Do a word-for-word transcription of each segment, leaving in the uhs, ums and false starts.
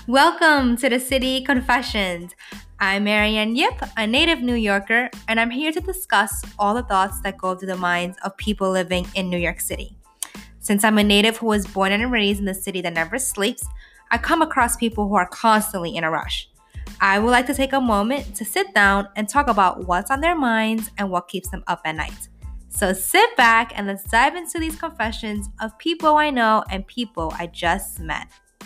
Welcome to the City Confessions. I'm Marianne Yip, a native New Yorker, and I'm here to discuss all the thoughts that go through the minds of people living in New York City. Since I'm a native who was born and raised in the city that never sleeps, I come across people who are constantly in a rush. I would like to take a moment to sit down and talk about what's on their minds and what keeps them up at night. So sit back and let's dive into these confessions of people I know and people I just met.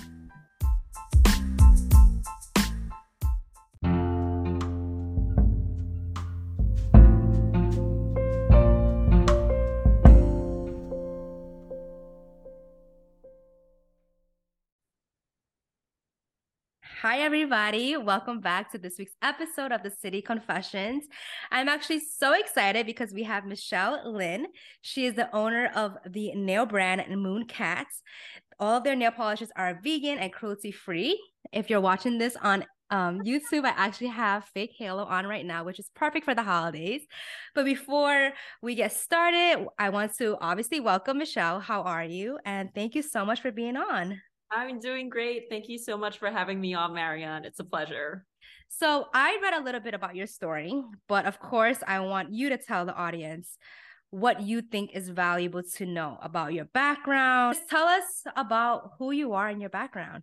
Hi, everybody. Welcome back to this week's episode of the City Confessions. I'm actually so excited because we have Michelle Lin. She is the owner of the nail brand Moon Cats. All of their nail polishes are vegan and cruelty-free. If you're watching this on um, YouTube, I actually have fake halo on right now, which is perfect for the holidays. But before we get started, I want to obviously welcome Michelle. How are you? And thank you so much for being on. I'm doing great. Thank you so much for having me on, Marianne. It's a pleasure. So I read a little bit about your story, but of course, I want you to tell the audience what you think is valuable to know about your background. Just tell us about who you are and your background.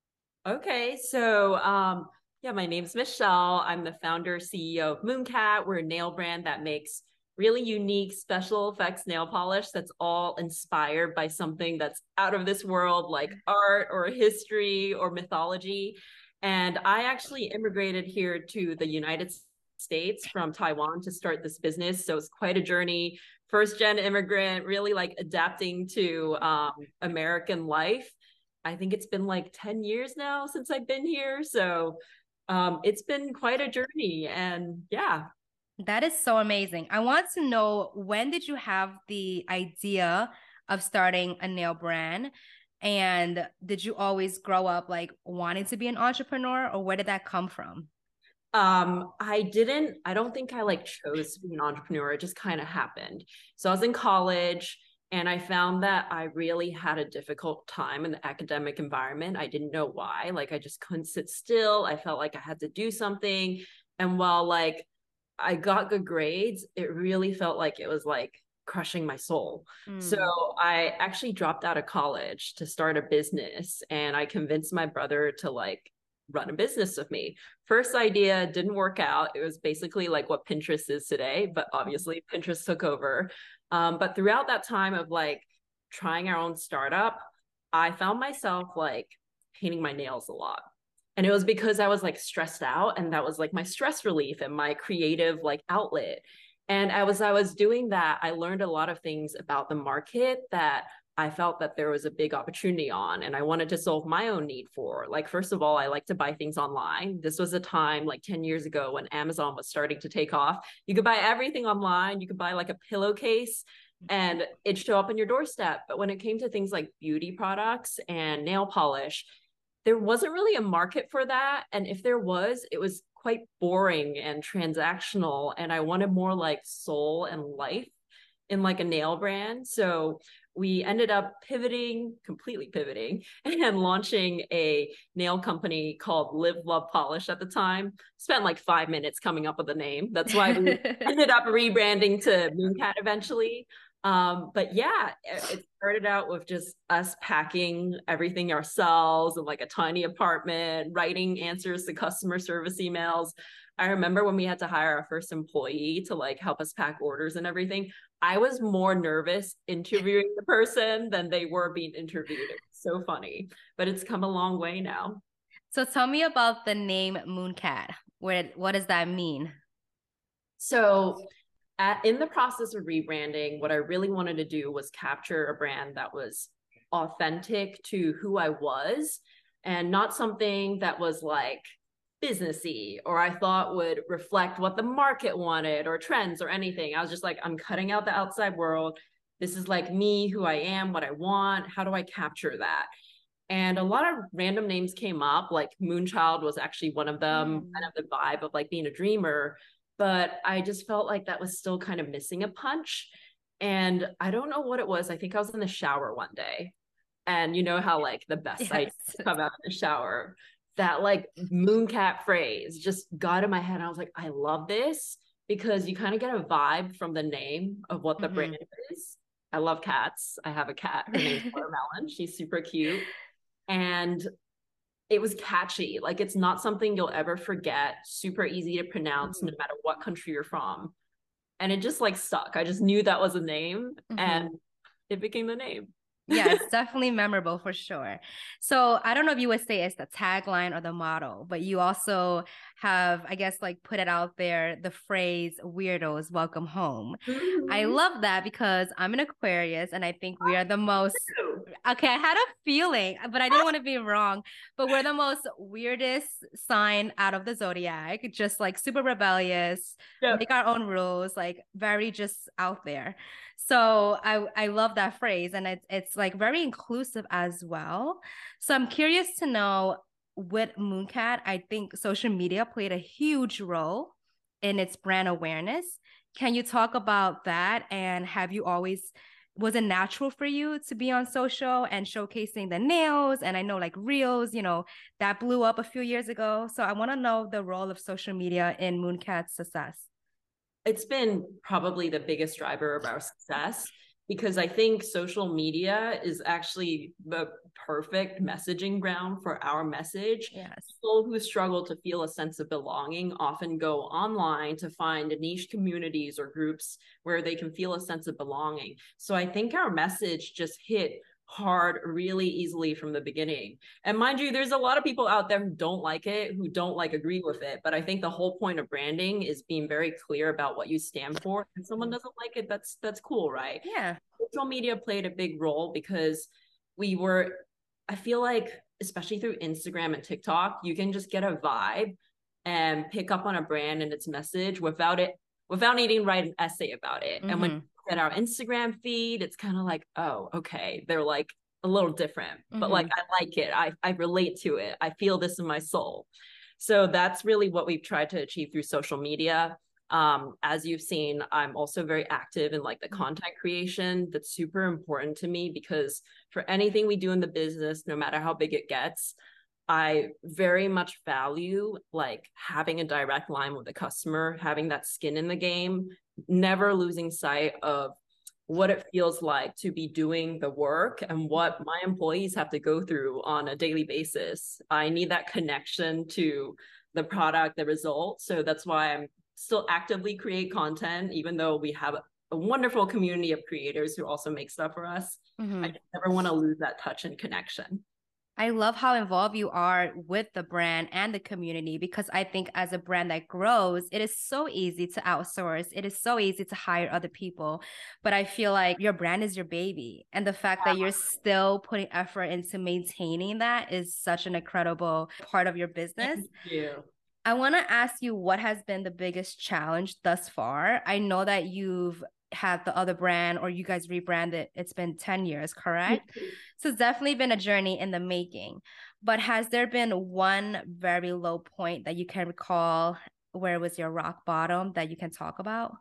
Okay, so um, yeah, my name's Michelle. I'm the founder, C E O of Moon Cat. We're a nail brand that makes really unique special effects nail polish that's all inspired by something that's out of this world, like art or history or mythology. And I actually immigrated here to the United States from Taiwan to start this business. So it's quite a journey. First gen immigrant, really like adapting to um, American life. I think it's been like ten years now since I've been here. So um, it's been quite a journey. And yeah. That is so amazing. I want to know, when did you have the idea of starting a nail brand? And did you always grow up like wanting to be an entrepreneur, or where did that come from? Um, I didn't, I don't think I like chose to be an entrepreneur. It just kind of happened. So I was in college and I found that I really had a difficult time in the academic environment. I didn't know why. Like I just couldn't sit still. I felt like I had to do something. And while like I got good grades, it really felt like it was like crushing my soul. Mm. So I actually dropped out of college to start a business, and I convinced my brother to like run a business with me. First idea didn't work out. It was basically like what Pinterest is today, but obviously Pinterest took over. Um, but throughout that time of like trying our own startup, I found myself like painting my nails a lot. And it was because I was like stressed out, and that was like my stress relief and my creative like outlet. And I was I was doing that, I learned a lot of things about the market that I felt that there was a big opportunity on, and I wanted to solve my own need for. Like, first of all, I like to buy things online. This was a time like ten years ago when Amazon was starting to take off. You could buy everything online. You could buy like a pillowcase and it'd show up on your doorstep. But when it came to things like beauty products and nail polish, there wasn't really a market for that. And if there was, it was quite boring and transactional. And I wanted more like soul and life in like a nail brand. So we ended up pivoting, completely pivoting, and launching a nail company called Live Love Polish at the time. Spent like five minutes coming up with a name. That's why we ended up rebranding to Moon Cat eventually. Um, but yeah, it started out with just us packing everything ourselves in like a tiny apartment, writing answers to customer service emails. I remember when we had to hire our first employee to like help us pack orders and everything, I was more nervous interviewing the person than they were being interviewed. It's so funny, but it's come a long way now. So tell me about the name Moon Cat. Where, what does that mean? So at, in the process of rebranding, what I really wanted to do was capture a brand that was authentic to who I was, and not something that was like businessy or I thought would reflect what the market wanted or trends or anything. I was just like, I'm cutting out the outside world. This is like me, who I am, what I want. How do I capture that? And a lot of random names came up, like Moonchild was actually one of them, mm. kind of the vibe of like being a dreamer. But I just felt like that was still kind of missing a punch. And I don't know what it was. I think I was in the shower one day. And you know how like the best yes. ideas come out in the shower. that like mooncat phrase just got in my head. And I was like, I love this because you kind of get a vibe from the name of what the mm-hmm. brand is. I love cats. I have a cat. Her name's Watermelon. She's super cute. And it was catchy. Like, it's not something you'll ever forget. Super easy to pronounce, mm-hmm. no matter what country you're from. And it just like stuck. I just knew that was a name, mm-hmm. and it became the name. Yeah, it's definitely memorable for sure. So I don't know if you would say it's the tagline or the motto, but you also have, I guess, like put it out there, the phrase "weirdos welcome home." Mm-hmm. I love that because I'm an Aquarius and I think we are the most, okay, I had a feeling, but I didn't want to be wrong, but we're the most weirdest sign out of the zodiac, just like super rebellious, yep. make our own rules, like very just out there. So I, I love that phrase, and it's it's like very inclusive as well. So I'm curious to know, with Mooncat, I think social media played a huge role in its brand awareness. Can you talk about that? And have you always, was it natural for you to be on social and showcasing the nails? And I know like Reels, you know, that blew up a few years ago. So I want to know the role of social media in Mooncat's success. It's been probably the biggest driver of our success, because I think social media is actually the perfect messaging ground for our message. Yes. People who struggle to feel a sense of belonging often go online to find niche communities or groups where they can feel a sense of belonging. So I think our message just hit hard really easily from the beginning. And mind you, there's a lot of people out there who don't like it, who don't like agree with it. But I think the whole point of branding is being very clear about what you stand for. If someone doesn't like it, that's that's cool, right? Yeah. Social media played a big role because we were, I feel like, especially through Instagram and TikTok, you can just get a vibe and pick up on a brand and its message without it, without needing to write an essay about it. Mm-hmm. And when at our Instagram feed, it's kind of like, oh, okay, they're like a little different, mm-hmm. but like, I like it. I, I relate to it. I feel this in my soul. So that's really what we've tried to achieve through social media. Um, as you've seen, I'm also very active in like the content creation. That's super important to me, because for anything we do in the business, no matter how big it gets, I very much value like having a direct line with the customer, having that skin in the game, never losing sight of what it feels like to be doing the work and what my employees have to go through on a daily basis. I need that connection to the product, the result. So that's why I'm still actively create content, even though we have a wonderful community of creators who also make stuff for us. Mm-hmm. I never want to lose that touch and connection. I love how involved you are with the brand and the community, because I think as a brand that grows, it is so easy to outsource. It is so easy to hire other people. But I feel like your brand is your baby. And the fact yeah. that you're still putting effort into maintaining that is such an incredible part of your business. Thank you. I want to ask you, what has been the biggest challenge thus far? I know that you've had the other brand, or you guys rebranded, it's been ten years, correct? Mm-hmm. So it's definitely been a journey in the making. But has there been one very low point that you can recall where it was your rock bottom that you can talk about?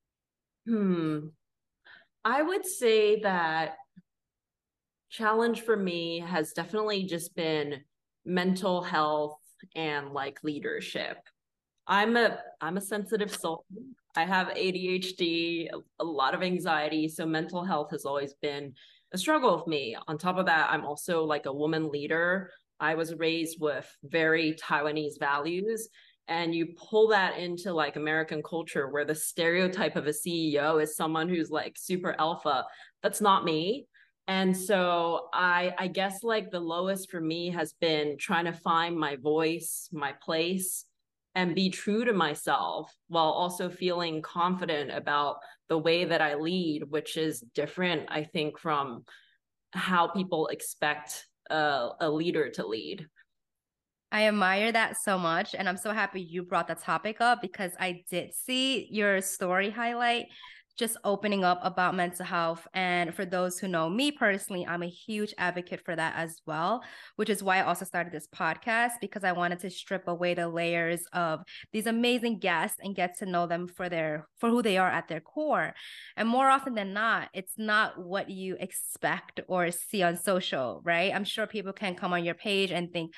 Hmm. I would say that challenge for me has definitely just been mental health and like leadership. I'm a I'm a sensitive soul. I have A D H D, a, a lot of anxiety, so mental health has always been a struggle with me. On top of that, I'm also like a woman leader. I was raised with very Taiwanese values, and you pull that into like American culture where the stereotype of a C E O is someone who's like super alpha. That's not me. And so I I guess like the lowest for me has been trying to find my voice, my place, and be true to myself while also feeling confident about the way that I lead, which is different, I think, from how people expect a, a leader to lead. I admire that so much. And I'm so happy you brought the topic up, because I did see your story highlight just opening up about mental health. And for those who know me personally, I'm a huge advocate for that as well, which is why I also started this podcast, because I wanted to strip away the layers of these amazing guests and get to know them for their for who they are at their core. And more often than not, it's not what you expect or see on social, right? I'm sure people can come on your page and think,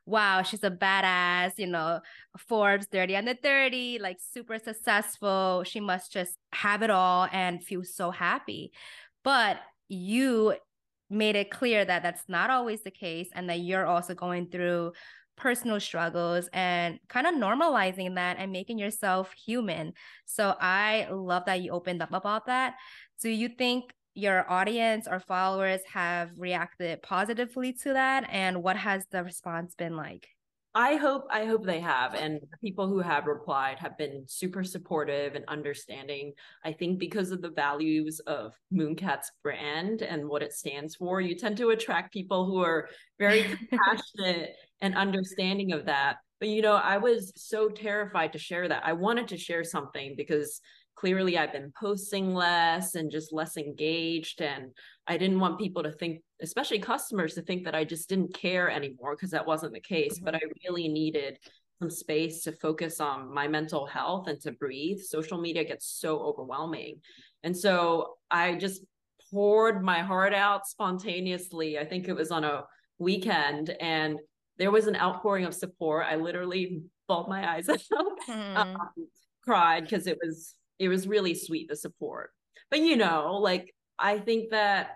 wow, she's a badass, you know, Forbes thirty under thirty, like super successful. She must just have it all and feel so happy. But you made it clear that that's not always the case and that you're also going through personal struggles and kind of normalizing that and making yourself human. So I love that you opened up about that. Do you think your audience or followers have reacted positively to that? And what has the response been like? I hope I hope they have, and the people who have replied have been super supportive and understanding. I think because of the values of Mooncat's brand and what it stands for, you tend to attract people who are very compassionate and understanding of that. But you know, I was so terrified to share that. I wanted to share something because clearly I've been posting less and just less engaged, and I didn't want people to think, especially customers, to think that I just didn't care anymore, because that wasn't the case. Mm-hmm. But I really needed some space to focus on my mental health and to breathe. Social media gets so overwhelming. And so I just poured my heart out spontaneously. I think it was on a weekend, and there was an outpouring of support. I literally bawled my eyes out, mm. um, cried, because it was it was really sweet, the support. But you know, like, I think that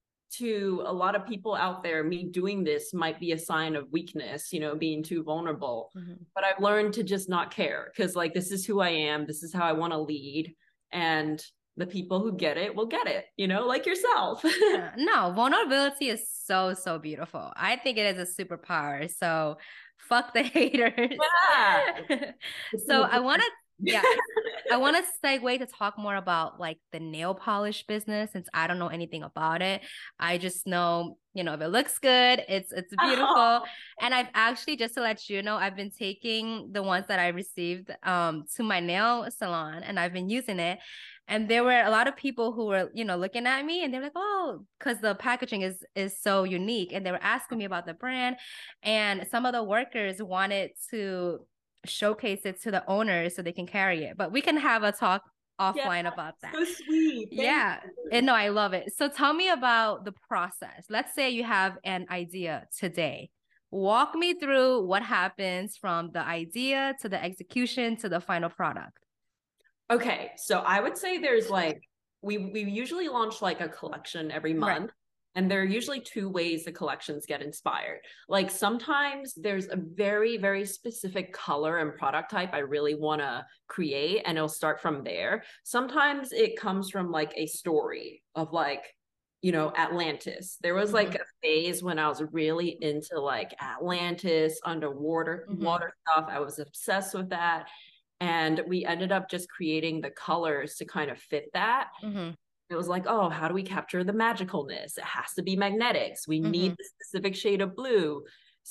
to a lot of people out there, me doing this might be a sign of weakness, you know, being too vulnerable. Mm-hmm. But I've learned to just not care, because like, this is who I am. This is how I want to lead. And the people who get it will get it, you know, like yourself. Yeah. No, vulnerability is so, so beautiful. I think it is a superpower. So fuck the haters. Yeah. So I want to yeah, I want to segue to talk more about like the nail polish business, since I don't know anything about it. I just know, you know, if it looks good, it's it's beautiful. Oh. And I've actually, just to let you know, I've been taking the ones that I received um to my nail salon, and I've been using it. And there were a lot of people who were, you know, looking at me, and they're like, oh, because the packaging is is so unique, and they were asking me about the brand. And some of the workers wanted to showcase it to the owners so they can carry it, but we can have a talk offline yeah, about that. So sweet. Thank yeah you. And no, I love it. So tell me about the process. Let's say you have an idea today. Walk me through what happens from the idea to the execution to the final product. Okay, so I would say there's like, we we usually launch like a collection every month. Right. And there are usually two ways the collections get inspired. Like, sometimes there's a very, very specific color and product type I really want to create, and it'll start from there. Sometimes it comes from like a story of like, you know, Atlantis. There was like mm-hmm. a phase when I was really into like Atlantis, underwater mm-hmm. water stuff. I was obsessed with that. And we ended up just creating the colors to kind of fit that. Mm-hmm. It was like, oh, how do we capture the magicalness? It has to be magnetics. We mm-hmm. need the specific shade of blue.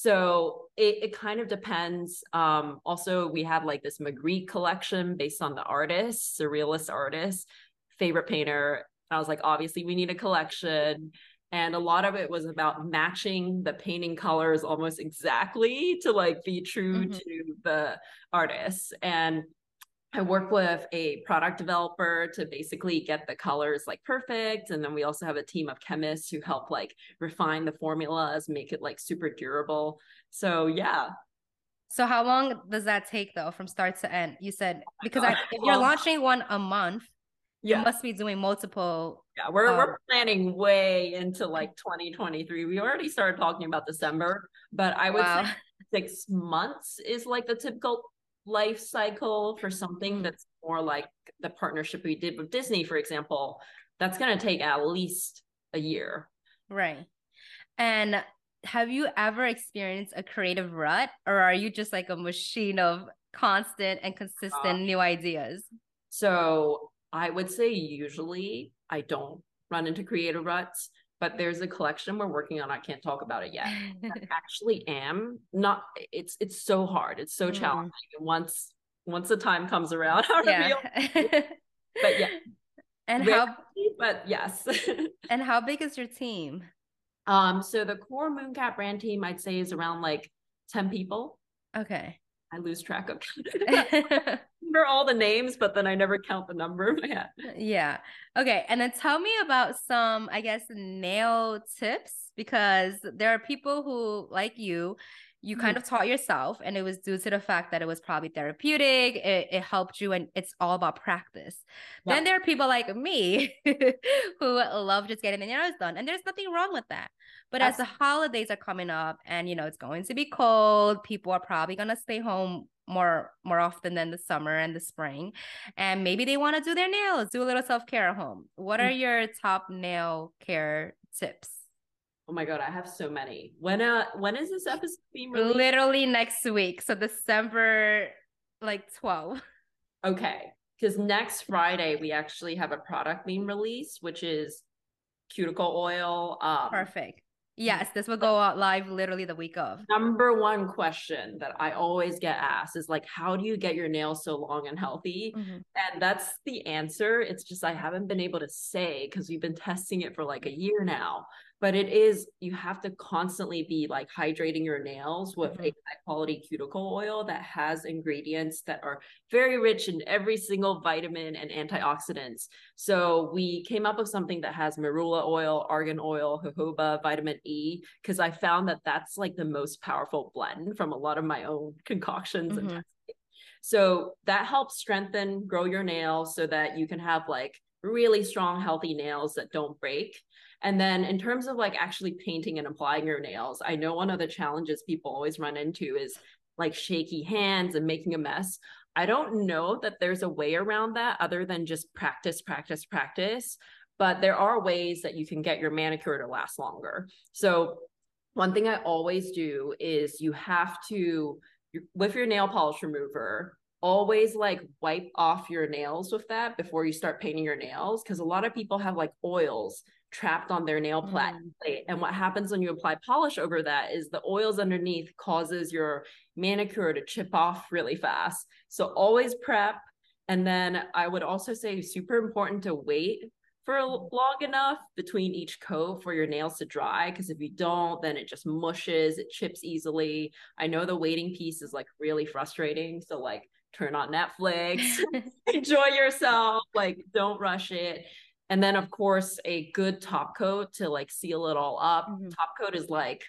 So it, it kind of depends. Um, also, we have like this Magritte collection based on the artist, surrealist artist, favorite painter. I was like, obviously, we need a collection. And a lot of it was about matching the painting colors almost exactly to like be true mm-hmm. to the artist. And I work with a product developer to basically get the colors like perfect. And then we also have a team of chemists who help like refine the formulas, make it like super durable. So yeah. So how long does that take though, from start to end? You said, because I, if you're launching one a month, yeah. you must be doing multiple. Yeah, we're, um, we're planning way into like twenty twenty-three. We already started talking about December, but I would wow. say six months is like the typical life cycle for something that's more like the partnership we did with Disney, for example. That's going to take at least a year. Right. And have you ever experienced a creative rut, or are you just like a machine of constant and consistent uh, new ideas? So I would say usually I don't run into creative ruts, but there's a collection we're working on. I can't talk about it yet. I actually am not, it's, it's so hard. It's so mm. challenging. And once, once the time comes around, I'll yeah. reveal. But yeah. And Rarely, how, but yes. And how big is your team? Um, so the core Mooncat brand team, I'd say, is around like ten people. Okay. I lose track of remember all the names, but then I never count the number. Yeah. Yeah. Okay. And then tell me about some, I guess, nail tips, because there are people who, like you, you Mhm. kind of taught yourself, and it was due to the fact that it was probably therapeutic. It, it helped you, and it's all about practice. Yep. Then there are people like me who love just getting the nails done, and there's nothing wrong with that. But as the holidays are coming up, and you know it's going to be cold, people are probably gonna stay home more more often than the summer and the spring, and maybe they want to do their nails, do a little self-care at home. What are your top nail care tips? Oh my God, I have so many. When uh when is this episode being released? Literally next week. So December like twelve. Okay. Because next Friday we actually have a product being released, which is cuticle oil. Um Perfect. Yes, this will go out live literally the week of. Number one question that I always get asked is like, how do you get your nails so long and healthy? Mm-hmm. And that's the answer. It's just I haven't been able to say because we've been testing it for like a year now. But it is, you have to constantly be like hydrating your nails with mm-hmm. a high quality cuticle oil that has ingredients that are very rich in every single vitamin and antioxidants. So we came up with something that has marula oil, argan oil, jojoba, vitamin E, because I found that that's like the most powerful blend from a lot of my own concoctions mm-hmm. and testing. So that helps strengthen, grow your nails so that you can have like really strong, healthy nails that don't break. And then in terms of like actually painting and applying your nails, I know one of the challenges people always run into is like shaky hands and making a mess. I don't know that there's a way around that other than just practice, practice, practice. But there are ways that you can get your manicure to last longer. So one thing I always do is you have to, with your nail polish remover, always like wipe off your nails with that before you start painting your nails. Because a lot of people have like oils trapped on their nail plate. Mm. And what happens when you apply polish over that is the oils underneath causes your manicure to chip off really fast. So always prep. And then I would also say super important to wait for long enough between each coat for your nails to dry. Because if you don't, then it just mushes, it chips easily. I know the waiting piece is like really frustrating. So like turn on Netflix, enjoy yourself, like don't rush it. And then of course a good top coat to like seal it all up. Mm-hmm. Top coat is like,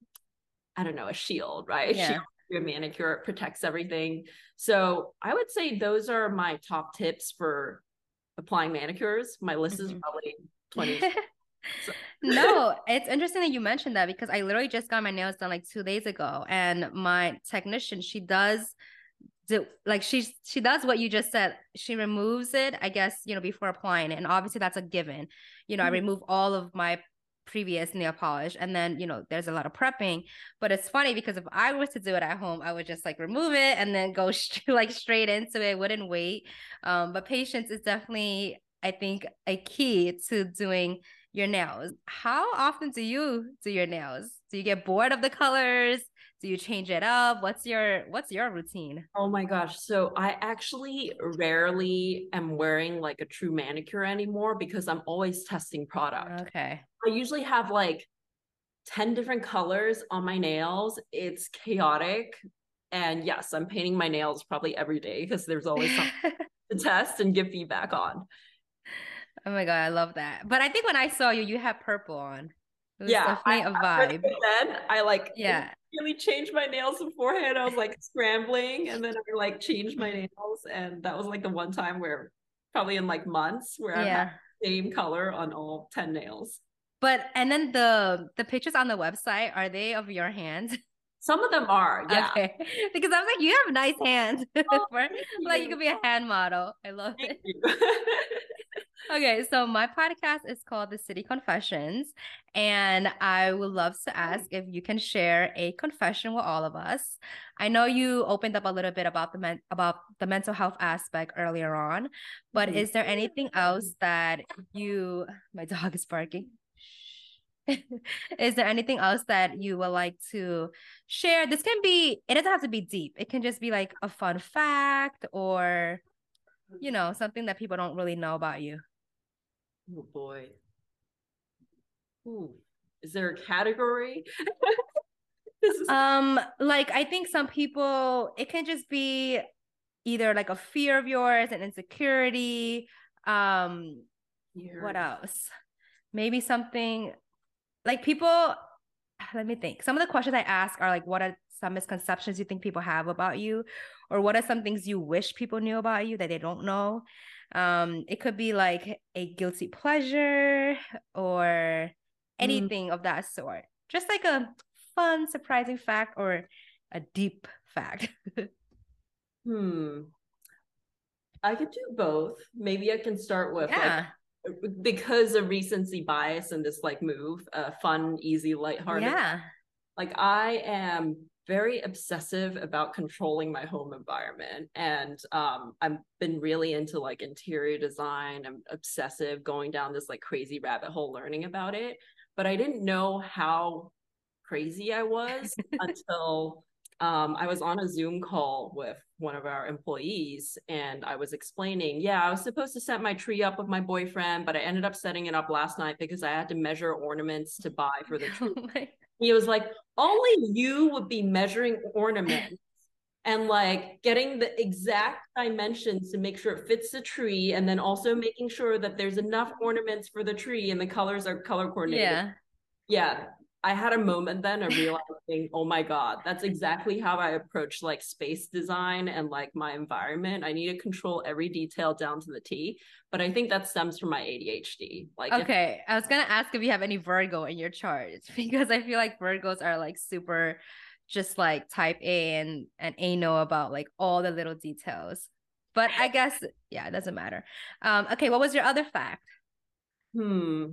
I don't know, a shield, right? Yeah. Shield your manicure, it protects everything. So I would say those are my top tips for applying manicures. My list mm-hmm. is probably twenty. So. No, it's interesting that you mentioned that because I literally just got my nails done like two days ago, and my technician, she does do like she she does what you just said. She removes it, I guess, you know, before applying it, and obviously that's a given. You know, mm-hmm. I remove all of my previous nail polish, and then you know there's a lot of prepping. But it's funny because if I were to do it at home, I would just like remove it and then go sh- like straight into it. Wouldn't wait. Um, but patience is definitely, I think, a key to doing your nails. How often do you do your nails? Do you get bored of the colors? Do you change it up? What's your what's your routine? Oh my gosh. So I actually rarely am wearing like a true manicure anymore because I'm always testing product. Okay. I usually have like ten different colors on my nails. It's chaotic. And yes, I'm painting my nails probably every day because there's always something to test and give feedback on. Oh my God, I love that. But I think when I saw you, you had purple on. It was yeah, definitely I, a vibe. Then I like yeah. really changed my nails beforehand. I was like scrambling and then I like changed my nails. And that was like the one time where probably in like months where I've yeah. had the same color on all ten nails. But and then the the pictures on the website, are they of your hands? Some of them are, yeah. Okay. Because I was like, you have nice hands. Oh, For, you. Like you could be a hand model. I love thank it. You. Okay, so my podcast is called The City Confessions, and I would love to ask if you can share a confession with all of us. I know you opened up a little bit about the men- about the mental health aspect earlier on, but mm-hmm. is there anything else that you? My dog is barking. Is there anything else that you would like to share? This can be, it doesn't have to be deep. It can just be like a fun fact or, you know, something that people don't really know about you. Oh boy. Ooh. Is there a category? This is- um, like I think some people, it can just be either like a fear of yours, an insecurity. Um, fear. What else? Maybe something like people, let me think. Some of the questions I ask are like, what are some misconceptions you think people have about you? Or what are some things you wish people knew about you that they don't know? Um, it could be like a guilty pleasure or Mm, anything of that sort. Just like a fun, surprising fact or a deep fact. hmm. I could do both. Maybe I can start with like, Yeah. because of recency bias and this like move, uh, fun, easy, lighthearted. Yeah. Like I am very obsessive about controlling my home environment, and um I've been really into like interior design. I'm obsessive, going down this like crazy rabbit hole learning about it, but I didn't know how crazy I was until um, I was on a Zoom call with one of our employees, and I was explaining, yeah, I was supposed to set my tree up with my boyfriend, but I ended up setting it up last night because I had to measure ornaments to buy for the tree. Oh my- He was like, only you would be measuring ornaments and like getting the exact dimensions to make sure it fits the tree, and then also making sure that there's enough ornaments for the tree and the colors are color coordinated. Yeah. Yeah, I had a moment then of realizing, oh my God, that's exactly how I approach like space design and like my environment. I need to control every detail down to the T. But I think that stems from my A D H D. Like, if Okay, I was gonna ask if you have any Virgo in your chart because I feel like Virgos are like super, just like type A and and anal about like all the little details. But I guess yeah, it doesn't matter. Um, okay, what was your other fact? hmm,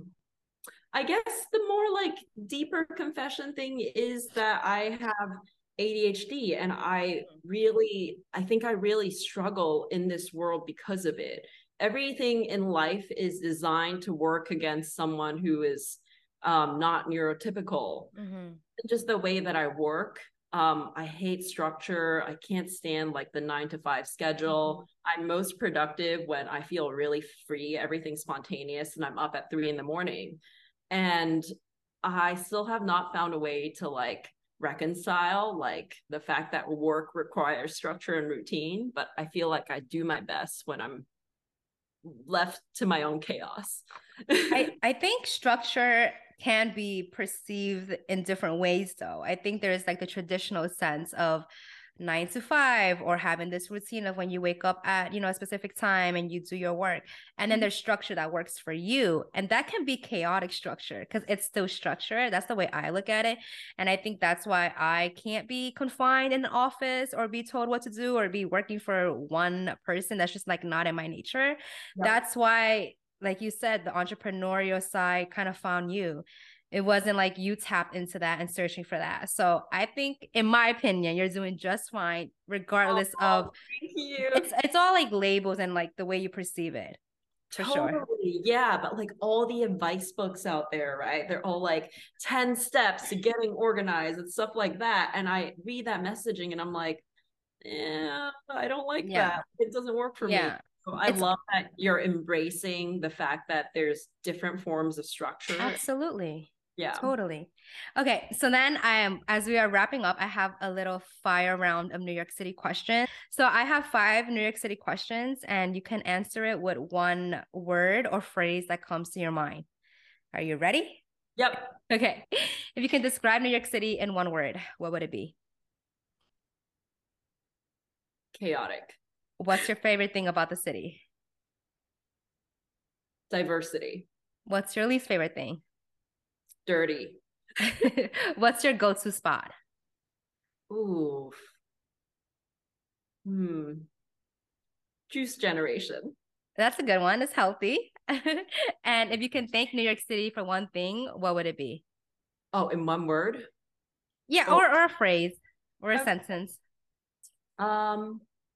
I guess the more like deeper confession thing is that I have A D H D, and I really, I think I really struggle in this world because of it. Everything in life is designed to work against someone who is um, not neurotypical. Mm-hmm. Just the way that I work. Um, I hate structure. I can't stand like the nine to five schedule. Mm-hmm. I'm most productive when I feel really free, everything's spontaneous, and I'm up at three in the morning. And I still have not found a way to like reconcile like the fact that work requires structure and routine, but I feel like I do my best when I'm left to my own chaos. I, I think structure can be perceived in different ways though. I think there's like the traditional sense of nine to five or having this routine of when you wake up at, you know, a specific time and you do your work. And then there's structure that works for you. And that can be chaotic structure because it's still structure. That's the way I look at it. And I think that's why I can't be confined in an office or be told what to do or be working for one person. That's just like not in my nature. Yep. That's why, like you said, the entrepreneurial side kind of found you. It wasn't like you tapped into that and searching for that. So I think, in my opinion, you're doing just fine, regardless oh, of. Thank you. It's it's all like labels and like the way you perceive it. For totally. Sure. Yeah. But like all the advice books out there, right? They're all like ten steps to getting organized and stuff like that. And I read that messaging and I'm like, yeah, I don't like yeah. that. It doesn't work for yeah. me. So I it's, love that you're embracing the fact that there's different forms of structure. Absolutely. Yeah. Totally. Okay. So then I am, as we are wrapping up, I have a little fire round of New York City questions. So I have five New York City questions and you can answer it with one word or phrase that comes to your mind. Are you ready? Yep. Okay. If you can describe New York City in one word, what would it be? Chaotic. What's your favorite thing about the city? Diversity. What's your least favorite thing? Dirty. What's your go-to spot? Ooh. Hmm. Juice Generation. That's a good one. It's healthy. And if you can thank New York City for one thing, what would it be? Oh, in one word? Yeah, oh. or, or a phrase or a okay. sentence. Um,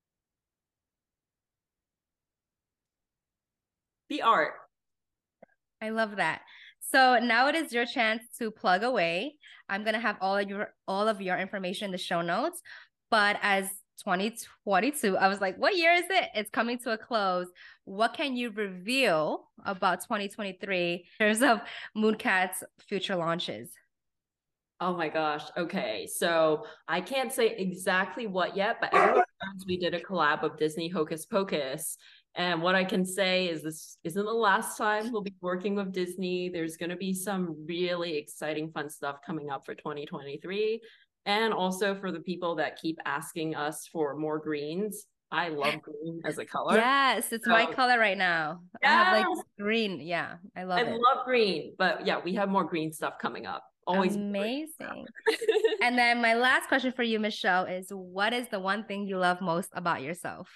the art. I love that. So now it is your chance to plug away. I'm gonna have all of your all of your information in the show notes. But as twenty twenty-two, I was like, what year is it? It's coming to a close. What can you reveal about twenty twenty-three in terms of Mooncat's future launches? Oh my gosh. Okay. So I can't say exactly what yet, but everyone knows we did a collab of Disney Hocus Pocus. And what I can say is this isn't the last time we'll be working with Disney. There's going to be some really exciting, fun stuff coming up for twenty twenty-three. And also for the people that keep asking us for more greens. I love green as a color. Yes, it's so, my color right now. Yes. I have like green. Yeah, I love I it. I love green. But yeah, we have more green stuff coming up. Always amazing. And then my last question for you, Michelle, is what is the one thing you love most about yourself?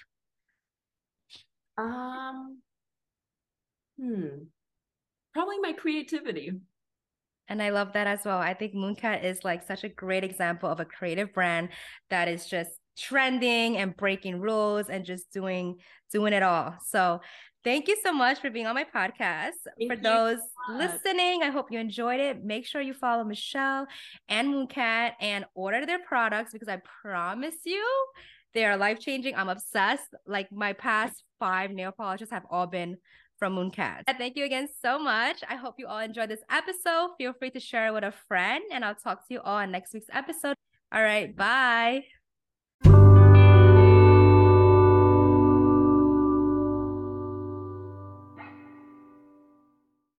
Um, hmm, probably my creativity. And I love that as well. I think Mooncat is like such a great example of a creative brand that is just trending and breaking rules and just doing doing it all. So thank you so much for being on my podcast. Thank for those so listening, I hope you enjoyed it. Make sure you follow Michelle and Mooncat and order their products because I promise you they are life-changing. I'm obsessed. Like my past five nail polishes have all been from Mooncat. Thank you again so much. I hope you all enjoyed this episode. Feel free to share it with a friend and I'll talk to you all on next week's episode. All right, bye.